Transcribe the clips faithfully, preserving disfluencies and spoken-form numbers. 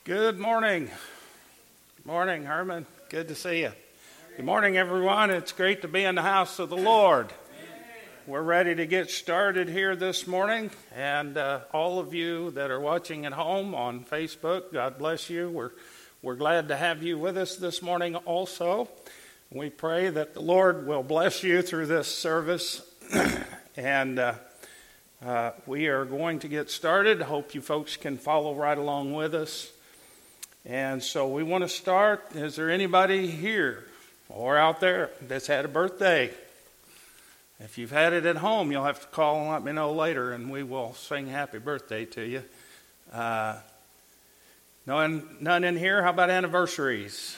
Good morning. Good morning, Herman. Good to see you. Good morning, everyone. It's great to be in the house of the Lord. We're ready to get started here this morning. And uh, all of you that are watching at home on Facebook, God bless you. We're, we're glad to have you with us this morning also. We pray that the Lord will bless you through this service. and uh, uh, we are going to get started. Hope you folks can follow right along with us. And so we want to start. Is there anybody here or out there that's had a birthday? If you've had it at home, you'll have to call and let me know later, and we will sing happy birthday to you. Uh, none, none in here? How about anniversaries?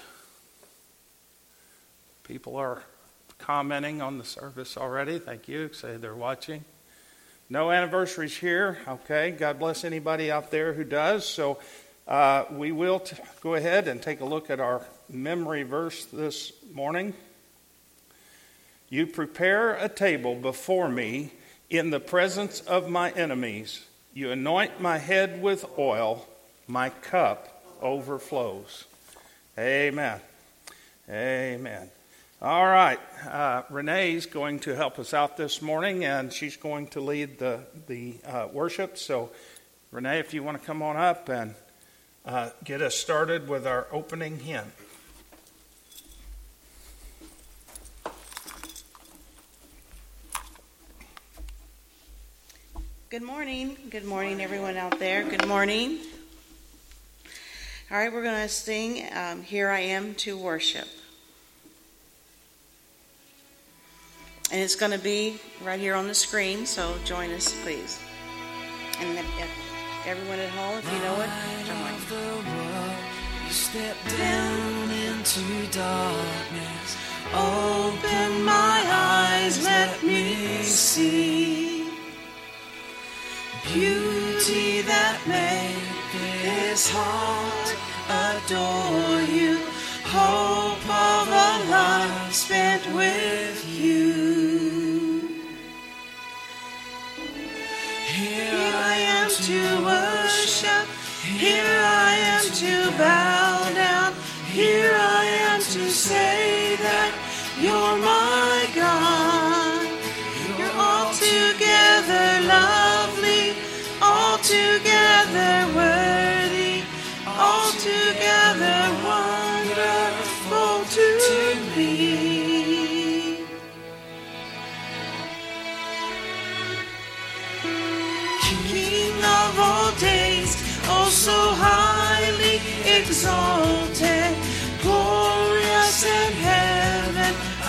People are commenting on the service already. Thank you. Say they're watching. No anniversaries here. Okay. God bless anybody out there who does. So Uh, we will t- go ahead and take a look at our memory verse this morning. You prepare a table before me in the presence of my enemies. You anoint my head with oil. My cup overflows. Amen. Amen. All right. Uh, Renee's going to help us out this morning, and she's going to lead the, the uh, worship. So, Renee, if you want to come on up and Uh, get us started with our opening hymn. Good morning. Good morning, everyone out there. Good morning. All right, we're going to sing um, Here I Am to Worship. And it's going to be right here on the screen, so join us, please. And if, if everyone at home, if you know it, join. You step down into darkness, open my eyes, let me see beauty that made this heart adore you, hope of a life spent with you. Here I am to worship, here I am to bow down, here I am to say that you're my God. You're altogether lovely, altogether worthy, altogether wonderful to me. King of all days, oh so highly exalted, glorious in heaven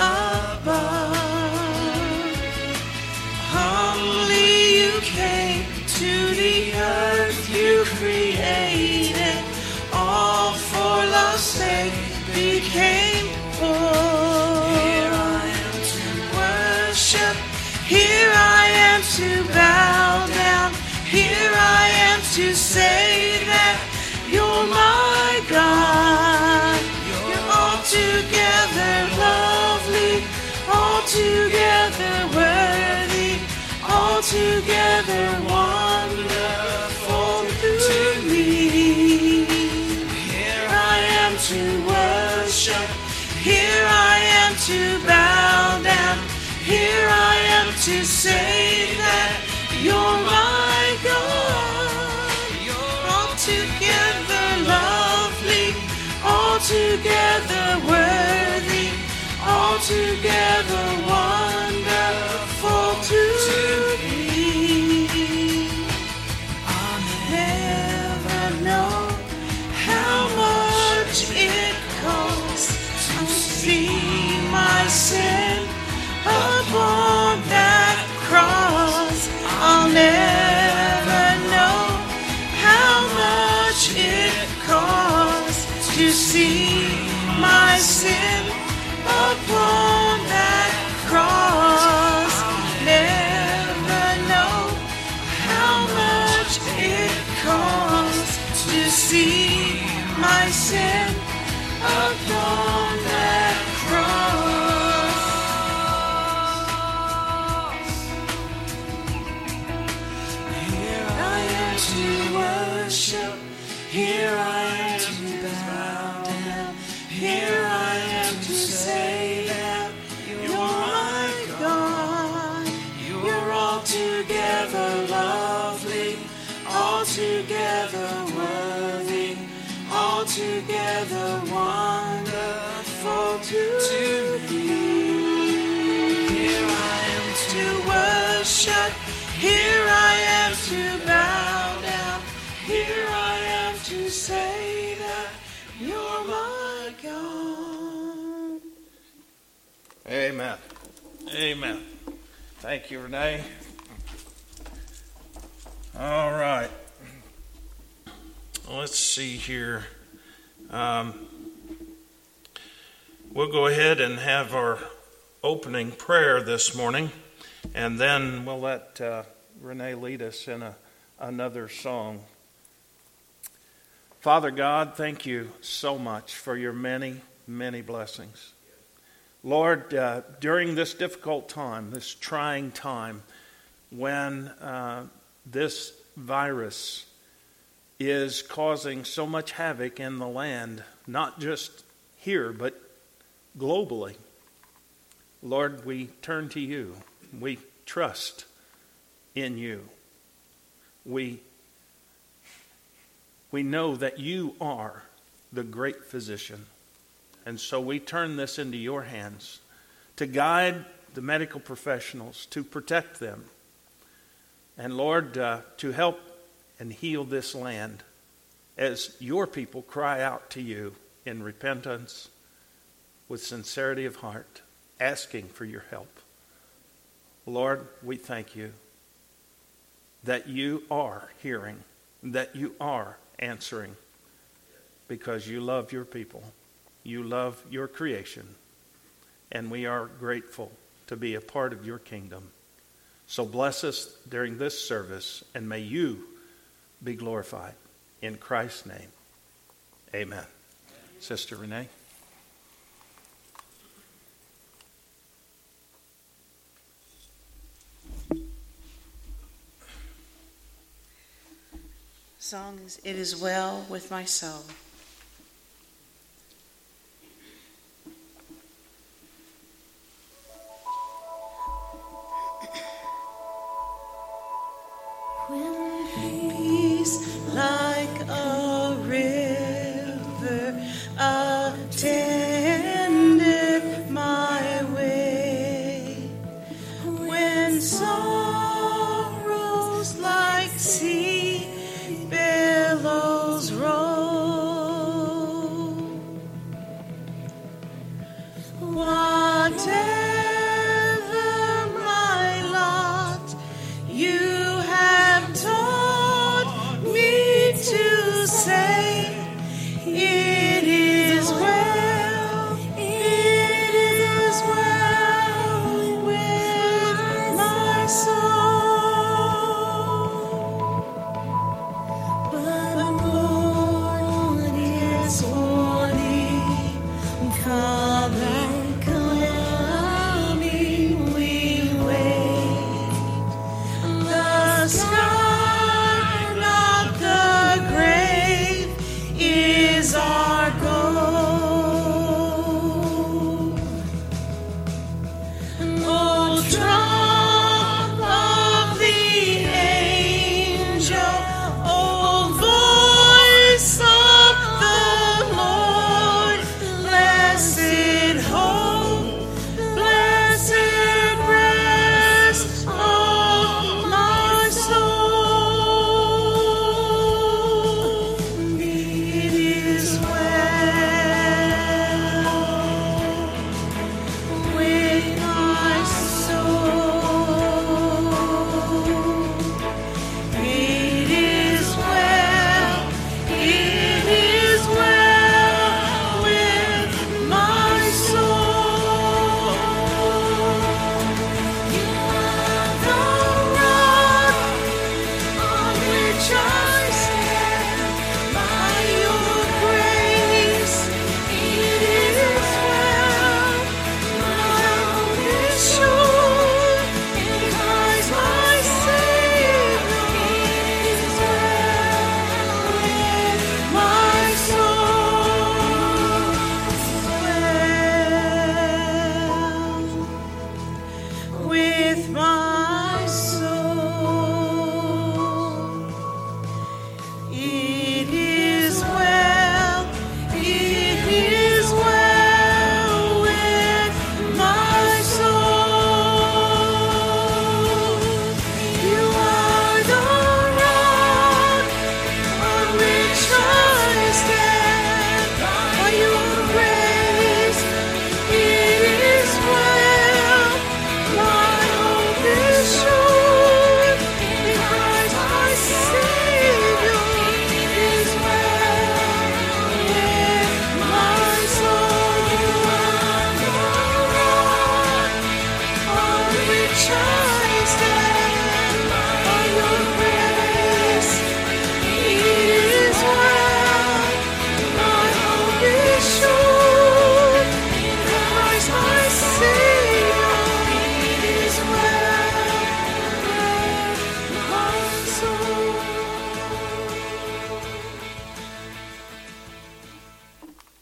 above. Humbly you came to the earth you created, all for love's sake became poor. Here I am to worship, here I am to bow down, here I am to say that you're my God. You're altogether lovely, altogether worthy, altogether wonderful to me. Here I am to worship, here I am to bow down, here I am to say that you're my God. You're altogether lovely, altogether worthy, altogether wonderful to me. I'll never know how much it costs to see my sin upon that cross. I'll never know how much it costs to see my sin upon that cross. Never know how much it costs to see my sin upon that cross. Here I am to worship, here I am altogether wonderful to me. Here I am to worship, here I am to bow down, here I am to say that you're my God. Amen. Amen. Thank you, Renee. All right. Let's see here. Um, we'll go ahead and have our opening prayer this morning, and then we'll let uh, Renee lead us in a, another song. Father God, thank you so much for your many, many blessings. Lord, uh, during this difficult time, this trying time, when uh, this virus is causing so much havoc in the land, not just here, but globally, Lord, we turn to you. We trust in you. We, we know that you are the great physician. And so we turn this into your hands to guide the medical professionals, to protect them. And Lord, uh, to help and heal this land as your people cry out to you in repentance, with sincerity of heart, asking for your help. Lord, we thank you that you are hearing, that you are answering, because you love your people. You love your creation, and we are grateful to be a part of your kingdom. So bless us during this service, and may you be glorified. In Christ's name, amen. Sister Renee. Song is It Is Well With My Soul. When peace like a river attended my way, when sorrows like sea billows roll,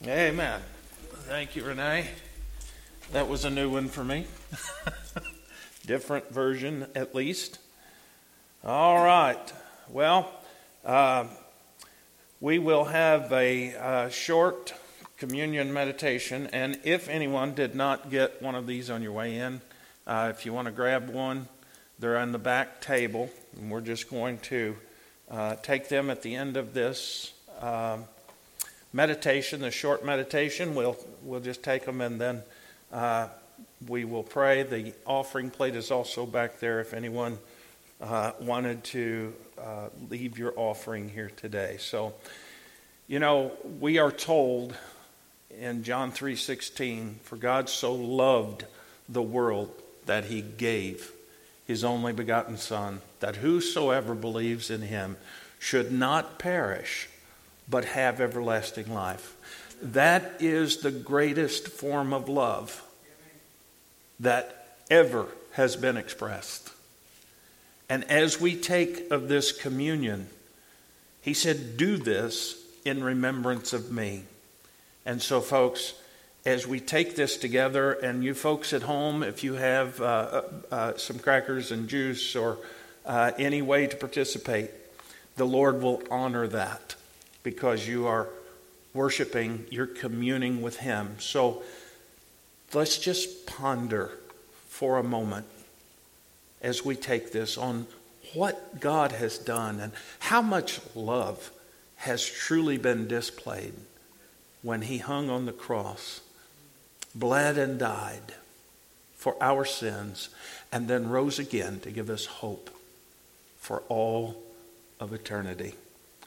Amen. Thank you, Renee. That was a new one for me. Different version, at least. All right. Well, uh, we will have a uh, short communion meditation. And if anyone did not get one of these on your way in, uh, if you want to grab one, they're on the back table. And we're just going to uh, take them at the end of this uh, meditation, the short meditation. We'll, we'll just take them and then uh, we will pray. The offering plate is also back there if anyone uh, wanted to uh, leave your offering here today. So, you know, we are told in John three sixteen, for God so loved the world that he gave his only begotten Son, that whosoever believes in him should not perish, but have everlasting life. That is the greatest form of love that ever has been expressed. And as we take of this communion, he said, do this in remembrance of me. And so, folks, as we take this together, and you folks at home, if you have uh, uh, uh, some crackers and juice or uh, any way to participate, the Lord will honor that because you are worshiping, you're communing with him. So let's just ponder for a moment as we take this on what God has done and how much love has truly been displayed when he hung on the cross, bled and died for our sins, and then rose again to give us hope for all of eternity.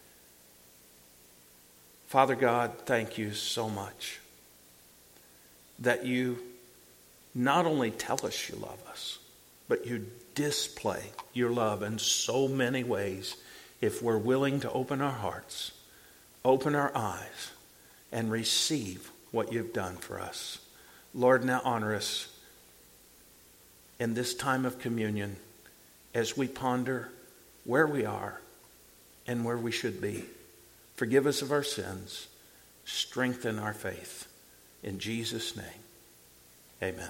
Father God, thank you so much that you not only tell us you love us, but you display your love in so many ways if we're willing to open our hearts, open our eyes, and receive what you've done for us. Lord, now honor us in this time of communion as we ponder where we are and where we should be. Forgive us of our sins. Strengthen our faith. In Jesus' name, amen.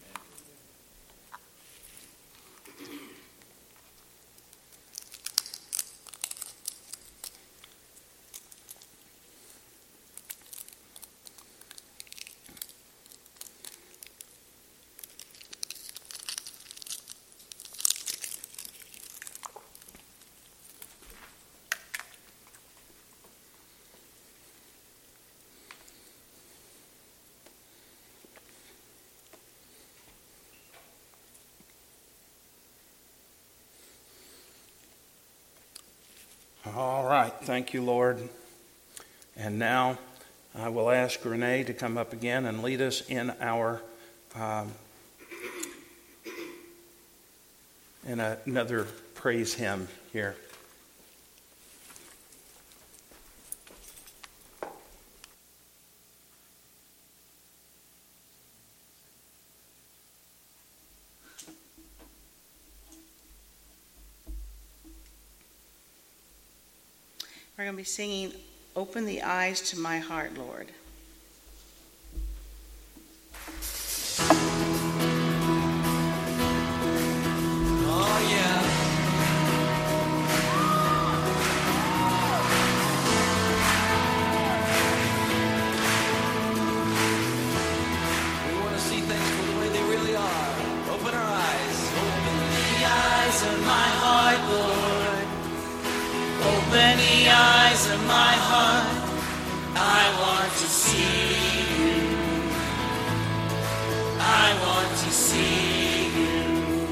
All right. Thank you, Lord. And now I will ask Renee to come up again and lead us in our um, in a, another praise hymn here. We're going to be singing, Open the Eyes to My Heart, Lord. Oh, yeah. We want to see things for the way they really are. Open our eyes. Open the eyes of my heart, Lord. Open the eyes of my heart. I want to see you. I want to see you.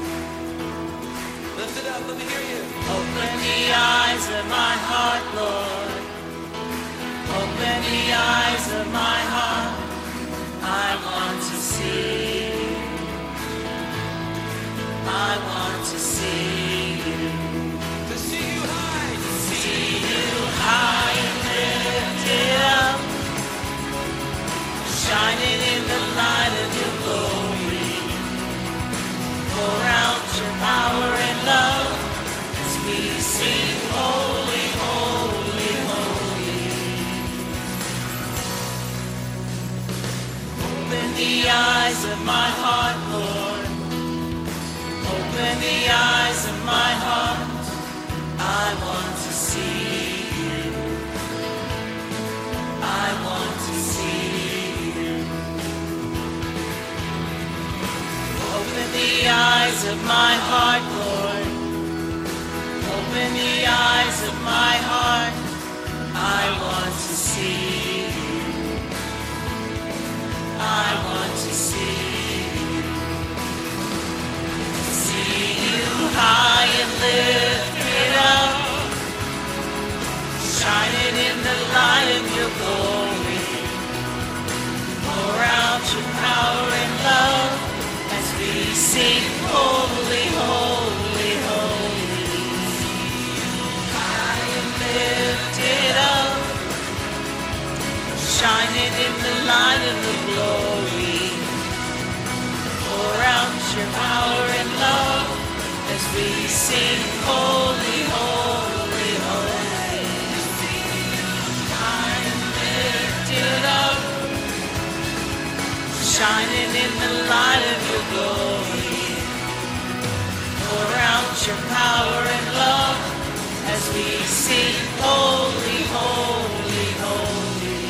Lift it up, let me hear you. Open the eyes of my heart, Lord. Open the eyes of my heart. I want to see you. I want to see you. To see you high. To see you high and lifted up, shining in the light of your glory. Pour out your power and love as we sing, holy, holy. the eyes of my heart, Lord. Open the eyes of my heart. I want to see you. I want to see you. Open the eyes of my heart, Lord. Open the eyes of my heart. I want to see you. I want to see you. See you high and lifted up, shining in the light of your glory. Pour out your power and love as we sing, holy, holy, holy. High and lifted up, shining in the light of the glory. Pour out your power and love as we sing, holy, holy, holy. High and lifted up, shining in the light of your glory. Pour out your power and love as we sing, holy, holy, holy.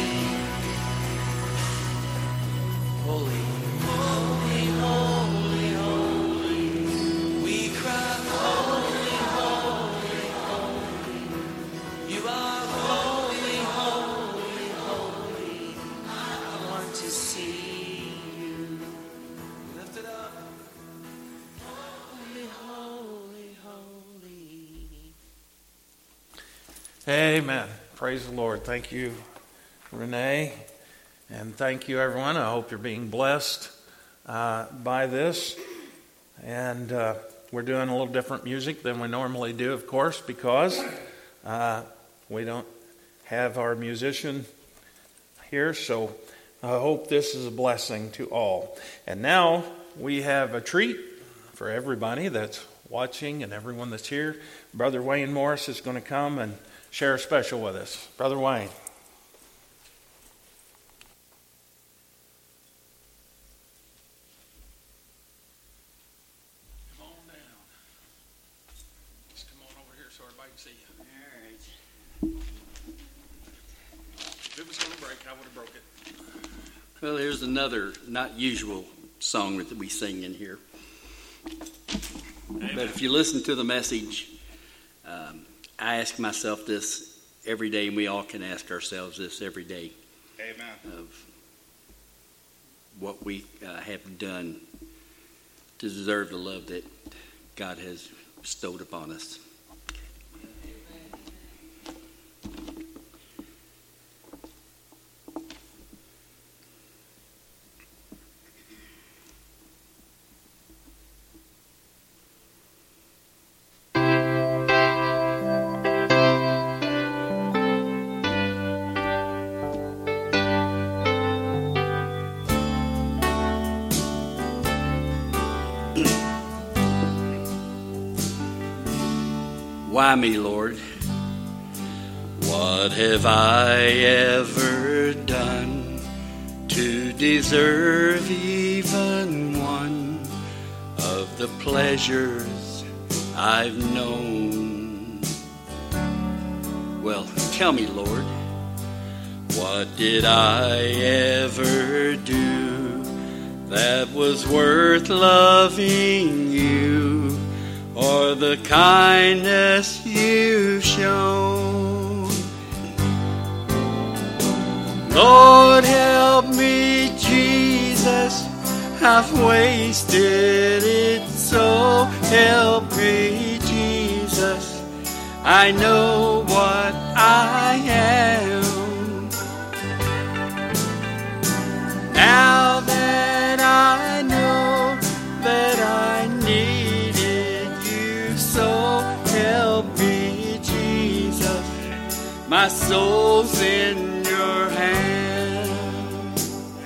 Holy, holy, holy, holy. We cry, holy, holy, holy. You are holy, holy, holy. I want to see you. Lift it up. Holy, holy, holy. Amen. Praise the Lord. Thank you, Renee. And thank you, everyone. I hope you're being blessed uh, by this. And uh, we're doing a little different music than we normally do, of course, because uh, we don't have our musician here. So I hope this is a blessing to all. And now we have a treat for everybody that's watching and everyone that's here. Brother Wayne Morris is going to come and share a special with us. Brother Wayne. Well, here's another not usual song that we sing in here. Amen. But if you listen to the message, um, I ask myself this every day, and we all can ask ourselves this every day. Amen. Of what we uh, have done to deserve the love that God has bestowed upon us. Why me, Lord? What have I ever done to deserve even one of the pleasures I've known? Well, tell me, Lord, what did I ever do that was worth loving you? Or the kindness you've shown. Lord, help me, Jesus, I've wasted it, so help me, Jesus, I know what I am. Now that I know that I need, so help me, Jesus, my soul's in your hand.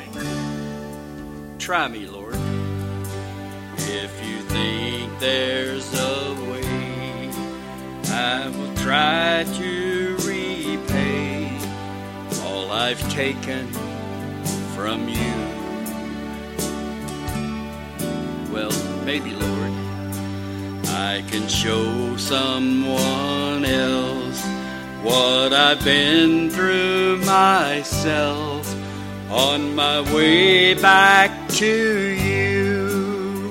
Try me, Lord, if you think there's a way. I will try to repay all I've taken from you. maybe, Lord, I can show someone else what I've been through myself on my way back to you.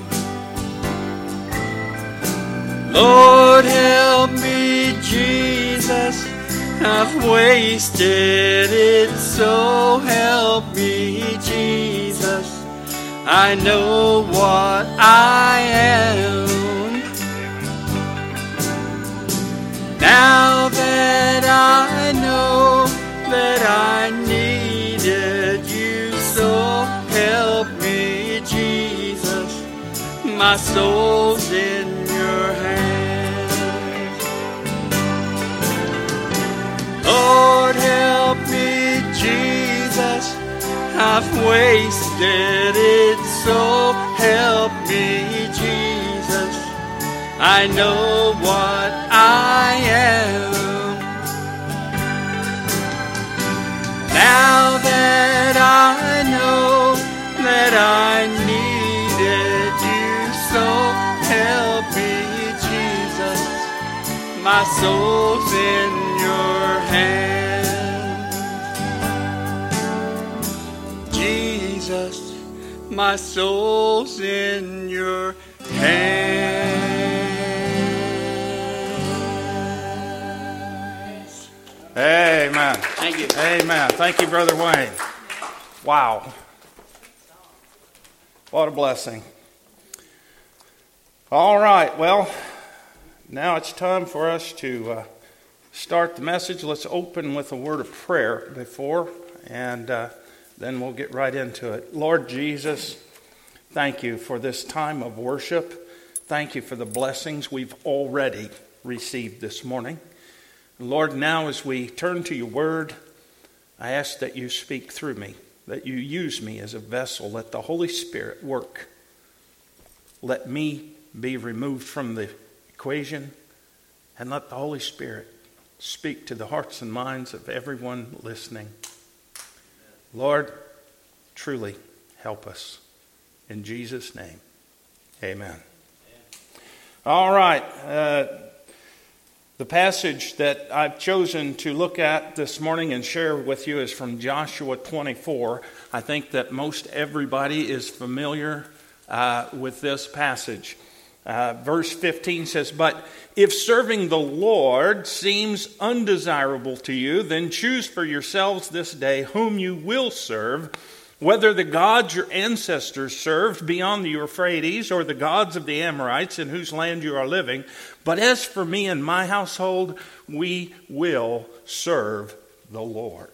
Lord, help me, Jesus, I've wasted it, so help me, Jesus. I know what I am. Now that I know that I needed you, so help me, Jesus. My soul's in your hands. Lord, help me, Jesus. I've wasted it, so help me, Jesus. I know what I am. Now that I know that I needed you, so help me, Jesus. My soul's in your hands. Jesus, my soul's in your hands. Amen. Thank you. Amen. Thank you, Brother Wayne. Wow. What a blessing. All right. Well, now it's time for us to uh, start the message. Let's open with a word of prayer before, and uh, then we'll get right into it. Lord Jesus, thank you for this time of worship. Thank you for the blessings we've already received this morning. Lord, now as we turn to your word, I ask that you speak through me, that you use me as a vessel. Let the Holy Spirit work. Let me be removed from the equation, and let the Holy Spirit speak to the hearts and minds of everyone listening. Lord, truly help us. In Jesus' name, amen. All right. Uh, The passage that I've chosen to look at this morning and share with you is from Joshua twenty-four. I think that most everybody is familiar uh, with this passage. Uh, verse fifteen says, "But if serving the Lord seems undesirable to you, then choose for yourselves this day whom you will serve, whether the gods your ancestors served beyond the Euphrates or the gods of the Amorites in whose land you are living. But as for me and my household, we will serve the Lord."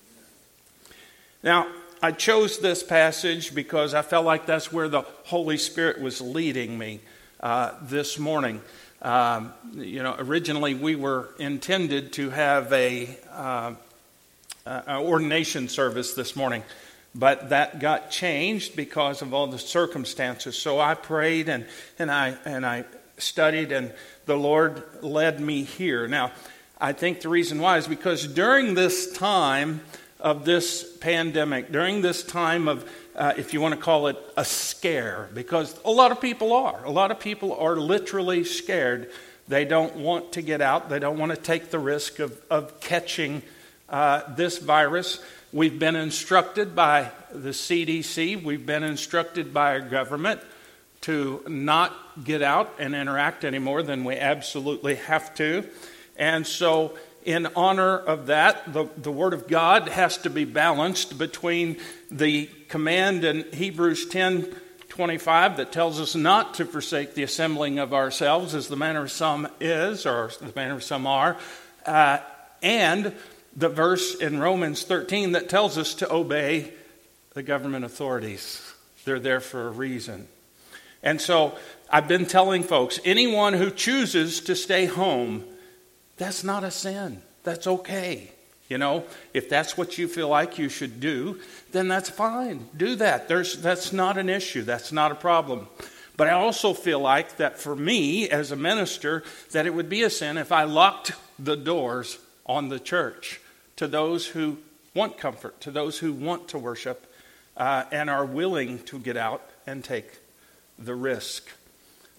Now, I chose this passage because I felt like that's where the Holy Spirit was leading me uh, this morning. Um, you know, originally we were intended to have a uh, an ordination service this morning, but that got changed because of all the circumstances. So I prayed and, and I and I studied, and the Lord led me here. Now, I think the reason why is because during this time of this pandemic, during this time of, uh, if you want to call it a scare, because a lot of people are. A lot of people are literally scared. They don't want to get out. They don't want to take the risk of, of catching uh, this virus. We've been instructed by the C D C, we've been instructed by our government to not get out and interact any more than we absolutely have to. And so in honor of that, the, the Word of God has to be balanced between the command in Hebrews ten twenty-five that tells us not to forsake the assembling of ourselves as the manner of some is, or the manner of some are, uh, and the verse in Romans thirteen that tells us to obey the government authorities. They're there for a reason. And so I've been telling folks, anyone who chooses to stay home, that's not a sin. That's okay. You know, if that's what you feel like you should do, then that's fine. Do that. There's that's not an issue. That's not a problem. But I also feel like that for me as a minister, that it would be a sin if I locked the doors on the church to those who want comfort, to those who want to worship, uh, and are willing to get out and take the risk.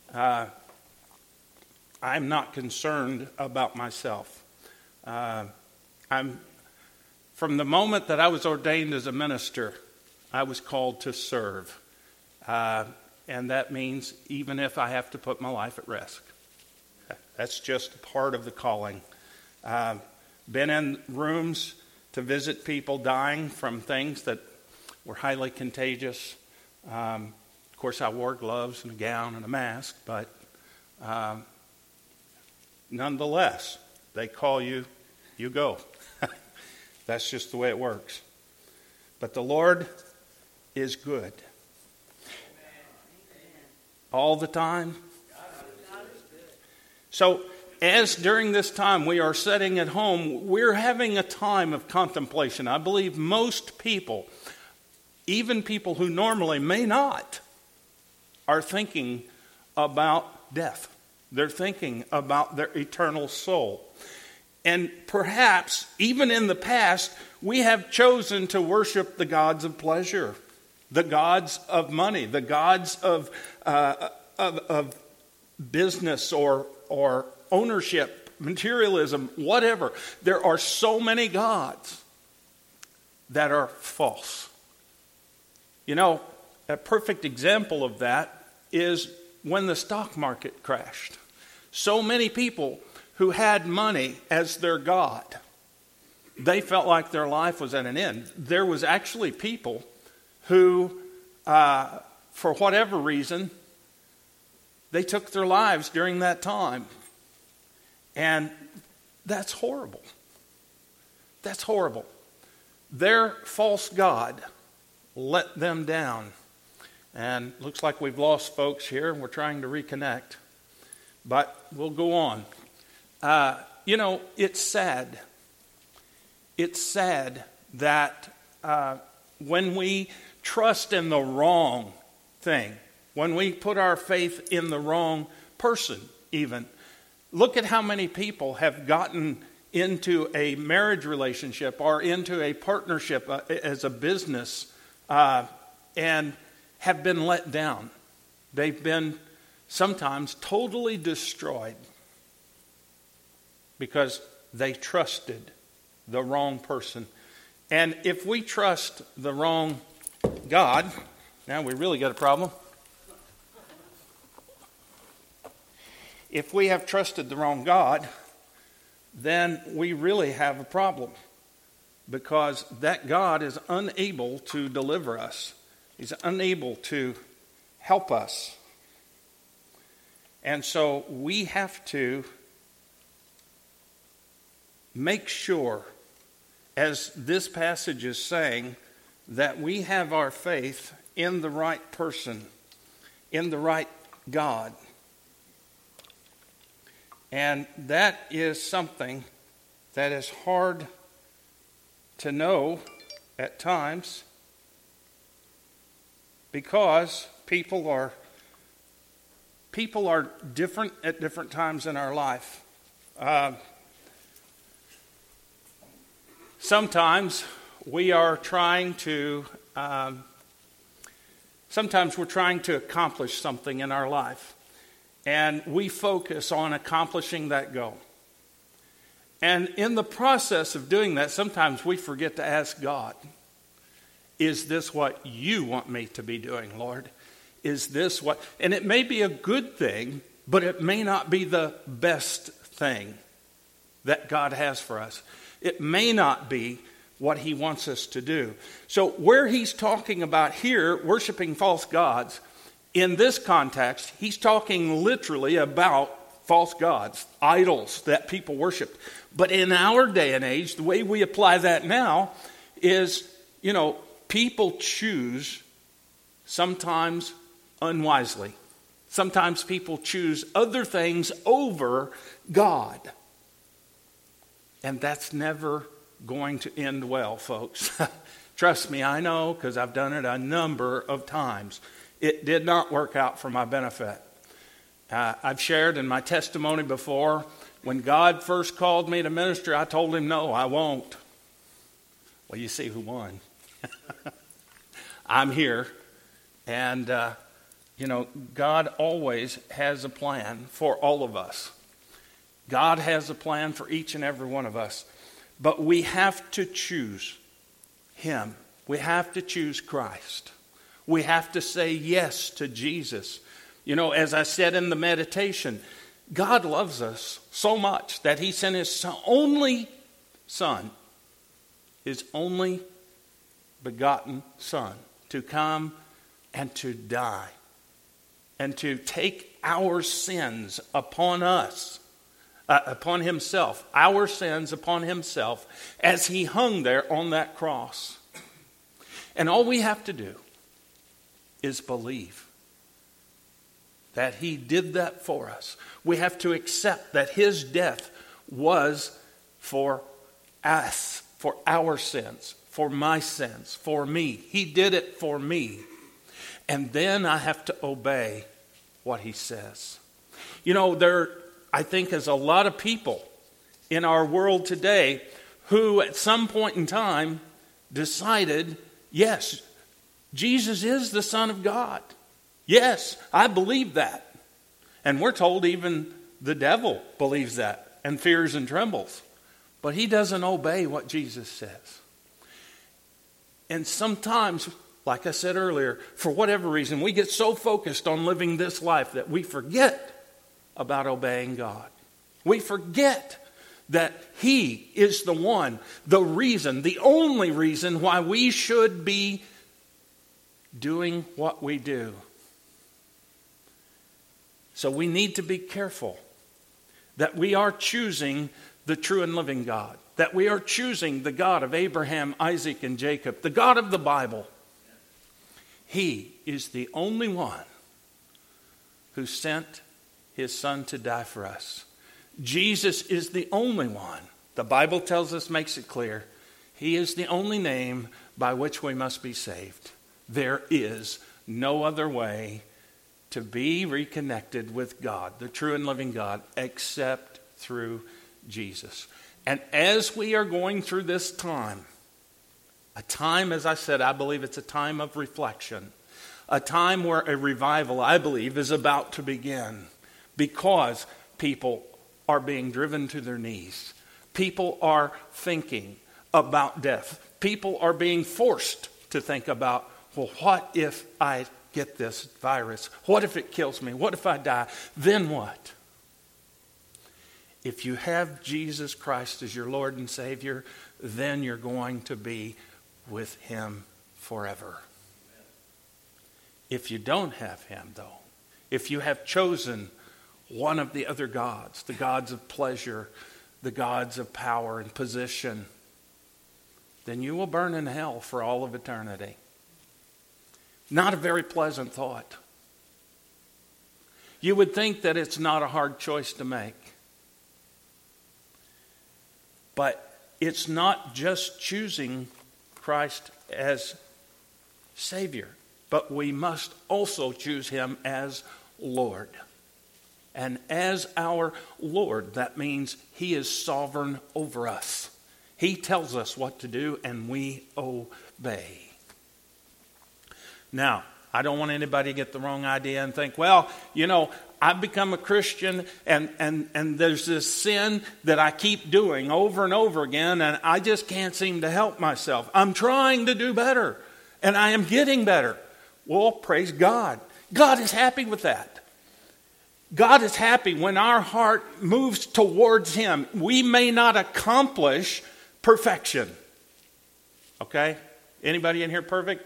uh, I'm not concerned about myself. Uh, I'm from the moment that I was ordained as a minister, I was called to serve. Uh, and that means even if I have to put my life at risk. That's just part of the calling. Uh, been in rooms to visit people dying from things that were highly contagious. Um, of course, I wore gloves and a gown and a mask, but um, nonetheless, they call you, you go. That's just the way it works. But the Lord is good. All the time. So, as during this time we are sitting at home, we're having a time of contemplation. I believe most people, even people who normally may not, are thinking about death. They're thinking about their eternal soul. And perhaps, even in the past, we have chosen to worship the gods of pleasure, the gods of money, the gods of uh, of, of business or or ownership, materialism, whatever. There are so many gods that are false. You know, a perfect example of that is when the stock market crashed. So many people who had money as their god, they felt like their life was at an end. There was actually people who, uh, for whatever reason, they took their lives during that time. And that's horrible. That's horrible. Their false god let them down. And looks like we've lost folks here. We're trying to reconnect. But we'll go on. Uh, you know, it's sad. It's sad that uh, when we trust in the wrong thing, when we put our faith in the wrong person even, look at how many people have gotten into a marriage relationship or into a partnership uh, as a business uh, and have been let down. They've been sometimes totally destroyed because they trusted the wrong person. And if we trust the wrong God, now we really got a problem. If we have trusted the wrong God, then we really have a problem, because that God is unable to deliver us. He's unable to help us. And so we have to make sure, as this passage is saying, that we have our faith in the right person, in the right God. And that is something that is hard to know at times, because people are people are different at different times in our life. Uh, sometimes we are trying to um, sometimes we're trying to accomplish something in our life, and we focus on accomplishing that goal. And in the process of doing that, sometimes we forget to ask God, is this what you want me to be doing, Lord? Is this what... And it may be a good thing, but it may not be the best thing that God has for us. It may not be what he wants us to do. So where he's talking about here, worshiping false gods, in this context, he's talking literally about false gods, idols that people worship. But in our day and age, the way we apply that now is, you know, people choose sometimes unwisely. Sometimes people choose other things over God. And that's never going to end well, folks. Trust me, I know, because I've done it a number of times. It did not work out for my benefit. Uh, I've shared in my testimony before, when God first called me to minister, I told him, no, I won't. Well, you see who won. I'm here, and uh, You know, God always has a plan for all of us. God has a plan for each and every one of us. But we have to choose Him. We have to choose Christ. We have to say yes to Jesus. You know, as I said in the meditation, God loves us so much that He sent His only Son, His only begotten Son, to come and to die and to take our sins upon us, uh, upon Himself, our sins upon Himself, as He hung there on that cross. And all we have to do is believe that He did that for us. We have to accept that His death was for us, for our sins, for my sins, for me. He did it for me. And then I have to obey what He says. You know, there, I think, is a lot of people in our world today who at some point in time decided, yes, Jesus is the Son of God. Yes, I believe that. And we're told even the devil believes that and fears and trembles. But he doesn't obey what Jesus says. And sometimes, like I said earlier, for whatever reason, we get so focused on living this life that we forget about obeying God. We forget that He is the one, the reason, the only reason why we should be doing what we do. So we need to be careful that we are choosing the true and living God, that we are choosing the God of Abraham, Isaac, and Jacob, the God of the Bible. He is the only one who sent His Son to die for us. Jesus is the only one. The Bible tells us, makes it clear, He is the only name by which we must be saved. There is no other way to be reconnected with God, the true and living God, except through Jesus. And as we are going through this time, a time, as I said, I believe it's a time of reflection. A time where a revival, I believe, is about to begin. Because people are being driven to their knees. People are thinking about death. People are being forced to think about, well, what if I get this virus? What if it kills me? What if I die? Then what? If you have Jesus Christ as your Lord and Savior, then you're going to be with Him forever. If you don't have Him, though, if you have chosen one of the other gods, the gods of pleasure, the gods of power and position, then you will burn in hell for all of eternity. Not a very pleasant thought. You would think that it's not a hard choice to make. But it's not just choosing Christ as Savior, but we must also choose Him as Lord. And as our Lord, that means He is sovereign over us. He tells us what to do and we obey. Now, I don't want anybody to get the wrong idea and think, well, you know, I've become a Christian and, and, and there's this sin that I keep doing over and over again and I just can't seem to help myself. I'm trying to do better and I am getting better. Well, praise God. God is happy with that. God is happy when our heart moves towards Him. We may not accomplish perfection. Okay? Anybody in here perfect?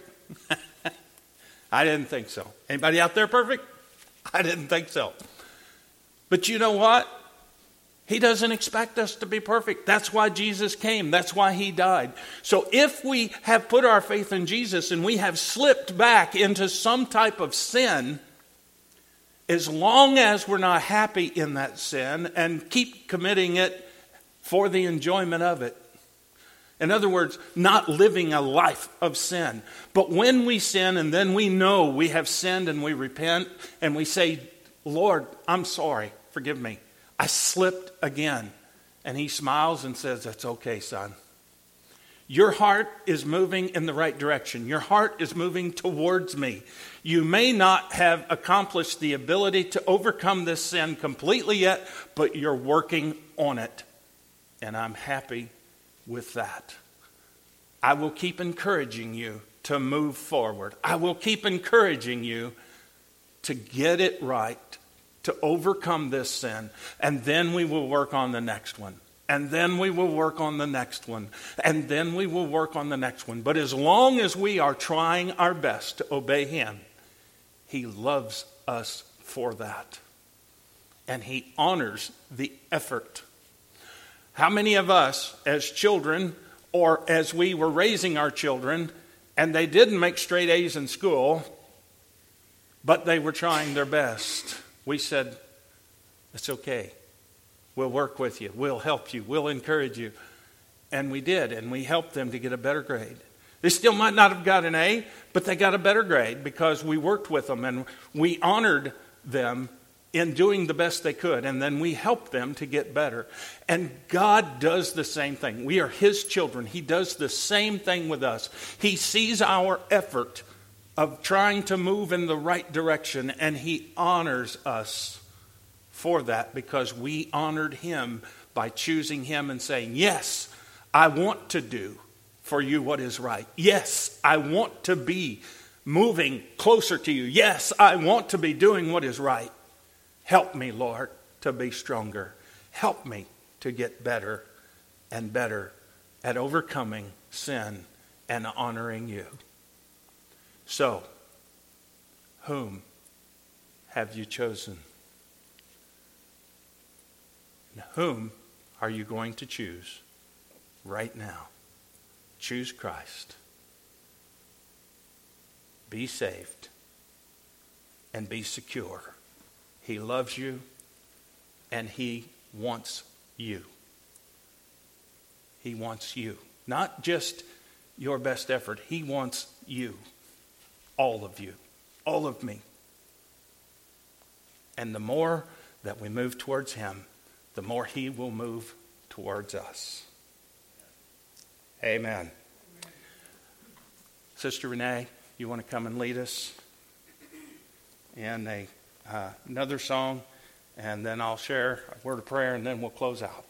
I didn't think so. Anybody out there perfect? I didn't think so. But you know what? He doesn't expect us to be perfect. That's why Jesus came. That's why He died. So if we have put our faith in Jesus and we have slipped back into some type of sin, as long as we're not happy in that sin and keep committing it for the enjoyment of it. In other words, not living a life of sin. But when we sin and then we know we have sinned and we repent and we say, Lord, I'm sorry, forgive me. I slipped again. And He smiles and says, that's okay, son. Your heart is moving in the right direction. Your heart is moving towards me. You may not have accomplished the ability to overcome this sin completely yet, but you're working on it. And I'm happy with that. I will keep encouraging you to move forward. I will keep encouraging you to get it right, to overcome this sin, and then we will work on the next one. And then we will work on the next one. And then we will work on the next one. But as long as we are trying our best to obey him, he loves us for that. And he honors the effort. How many of us as children, or as we were raising our children, and they didn't make straight A's in school, but they were trying their best, we said, it's okay. We'll work with you. We'll help you. We'll encourage you. And we did, and we helped them to get a better grade. They still might not have got an A, but they got a better grade because we worked with them and we honored them in doing the best they could. And then we helped them to get better. And God does the same thing. We are his children. He does the same thing with us. He sees our effort of trying to move in the right direction, and he honors us for that because we honored him by choosing him and saying, yes, I want to do for you what is right. Yes, I want to be moving closer to you. Yes, I want to be doing what is right. Help me, Lord, to be stronger. Help me to get better and better at overcoming sin and honoring you. So, whom have you chosen? And whom are you going to choose right now? Choose Christ. Be saved and be secure. He loves you and he wants you. He wants you. Not just your best effort. He wants you. All of you. All of me. And the more that we move towards him, the more he will move towards us. Amen. Amen. Sister Renee, you want to come and lead us in a, uh, another song, and then I'll share a word of prayer, and then we'll close out.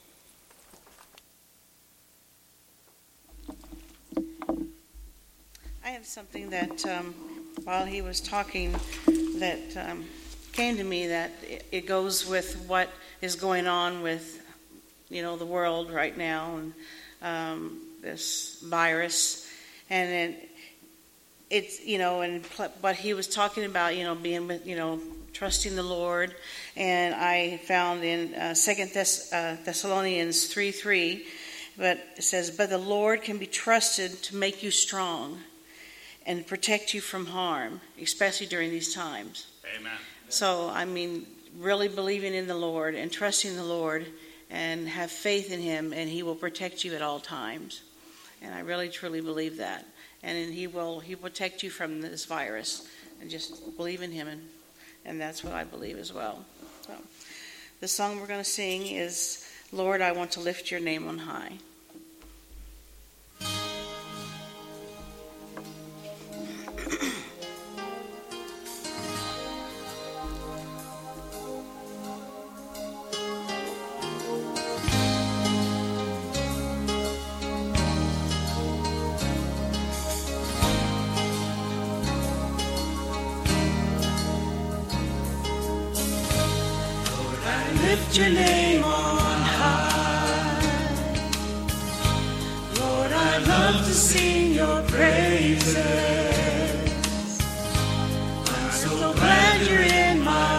I have something that um, while he was talking that um, came to me that it, it goes with what is going on with, you know, the world right now and um, this virus, and it, it's you know, and but he was talking about, you know, being with, you know, trusting the Lord, and I found in uh, Second Thess- uh, Thessalonians three three, but it says, "But the Lord can be trusted to make you strong and protect you from harm, especially during these times." Amen. So, I mean, really believing in the Lord and trusting the Lord and have faith in him, and he will protect you at all times. And I really, truly believe that. And then he will he will protect you from this virus. And just believe in him, and, and that's what I believe as well. So, the song we're going to sing is, "Lord, I Want to Lift Your Name on High." Lift your name on high. Lord, I love to sing your praises. I'm so glad you're in my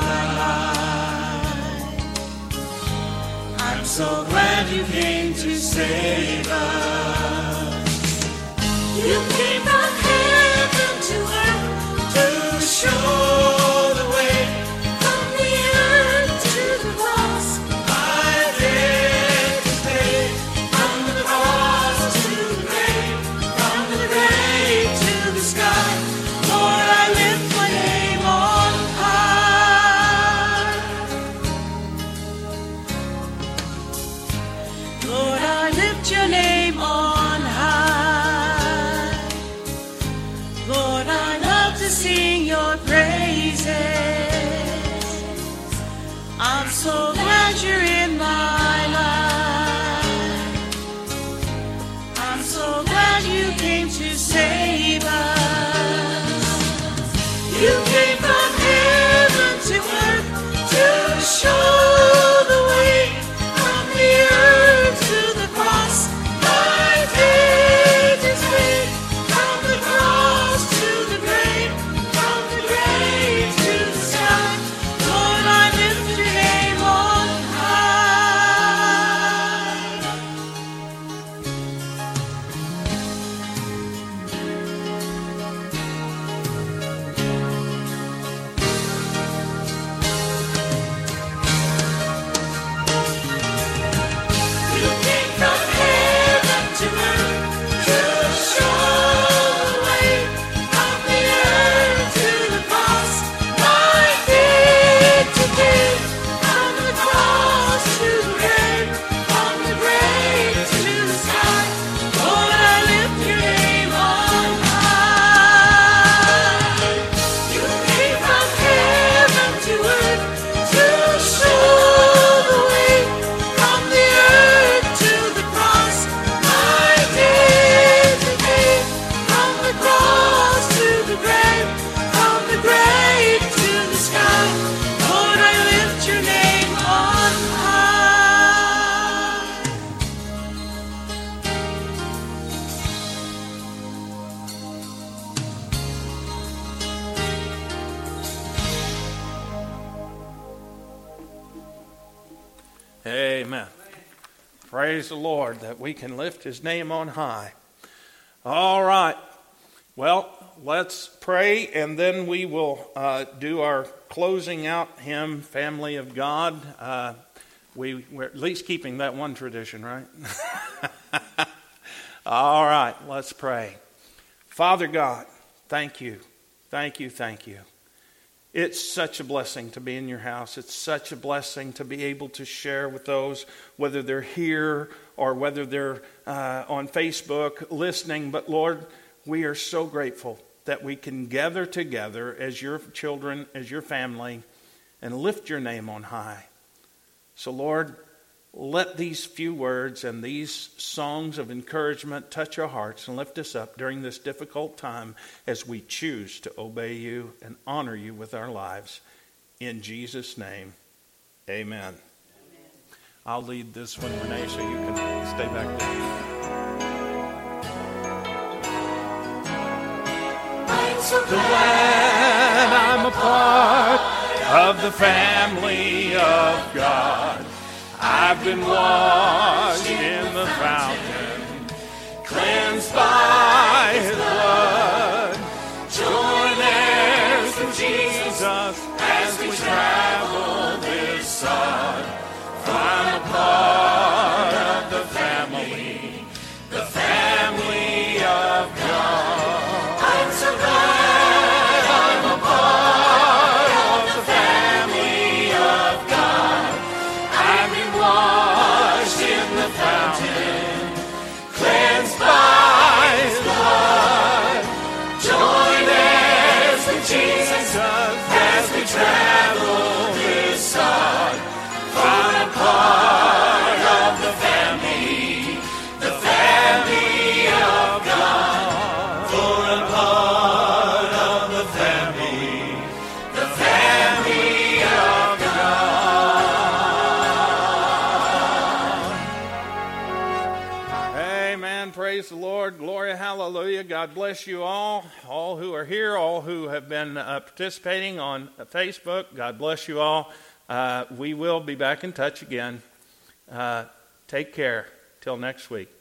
life. I'm so glad you came to save us. You came from heaven to earth to show the way. Lord, I lift your name on high. God, you came to save us. You came from heaven to earth to show the way, from the earth to the cross. My faith is free, from the cross to the grave, from the grave to the sky. Lord, I lift your name on high. You came from heaven to earth to show the way, from the earth to the cross. My faith to give, from the cross to the grave, from the grave to the sky. Lord, I lift your name on high. You came from heaven to earth to show the way, from the earth to the cross. My faith to give, from the cross to the grave, from the grave to the sky. Lord, I lift your name on high. Amen. Praise the Lord that we can lift his name on high. All right. Well, let's pray, and then we will uh, do our closing out hymn, Family of God. Uh, we, we're at least keeping that one tradition, right? All right, let's pray. Father God, thank you, thank you, thank you. It's such a blessing to be in your house. It's such a blessing to be able to share with those, whether they're here or whether they're uh, on Facebook listening. But Lord, we are so grateful that we can gather together as your children, as your family, and lift your name on high. So Lord, let these few words and these songs of encouragement touch our hearts and lift us up during this difficult time as we choose to obey you and honor you with our lives. In Jesus' name, amen. Amen. I'll lead this one, Renee, so you can stay back there. I'm so Glad I'm a part of the family of God. I've been washed in the fountain, cleansed by his blood. Join heirs with Jesus as we travel this sod. I'm a part of the family, the family of God. I'm so glad I'm a part of the family of God. I've been washed in the fountain, cleansed by his blood. Join heirs with Jesus as we travel this sod. I'm a part of the family, the family of God. For a part of the family, the family of God. Amen. Praise the Lord. Glory, hallelujah. God bless you all. All who are here, all who have been uh, participating on Facebook. God bless you all. Uh, we will be back in touch again. Uh, take care. Till next week.